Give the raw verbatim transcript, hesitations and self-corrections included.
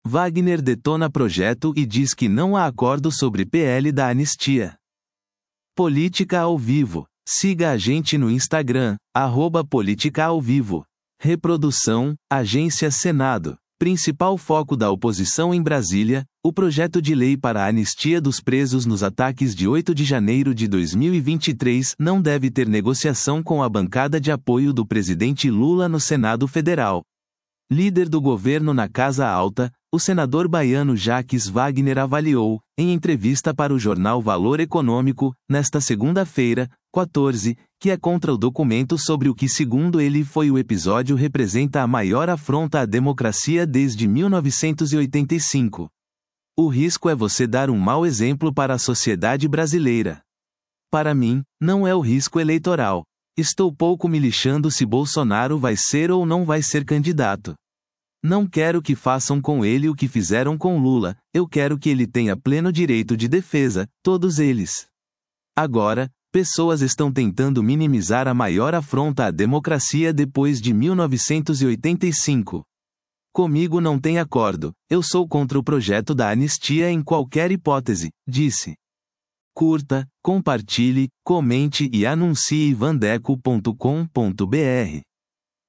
Wagner detona projeto e diz que não há acordo sobre P L da anistia. Política ao vivo. Siga a gente no Instagram, arroba Política ao Vivo. Reprodução, Agência Senado. Principal foco da oposição em Brasília, o projeto de lei para a anistia dos presos nos ataques de oito de janeiro de dois mil e vinte e três não deve ter negociação com a bancada de apoio do presidente Lula no Senado Federal. Líder do governo na Casa Alta, o senador baiano Jacques Wagner avaliou, em entrevista para o jornal Valor Econômico, nesta segunda-feira, quatorze, que é contra o documento sobre o que, segundo ele, foi o episódio representa a maior afronta à democracia desde mil novecentos e oitenta e cinco. O risco é você dar um mau exemplo para a sociedade brasileira. Para mim, não é o risco eleitoral. Estou pouco me lixando se Bolsonaro vai ser ou não vai ser candidato. Não quero que façam com ele o que fizeram com Lula, eu quero que ele tenha pleno direito de defesa, todos eles. Agora, pessoas estão tentando minimizar a maior afronta à democracia depois de mil novecentos e oitenta e cinco. Comigo não tem acordo, eu sou contra o projeto da anistia em qualquer hipótese, disse. Curta, compartilhe, comente e anuncie vandeco ponto com ponto br.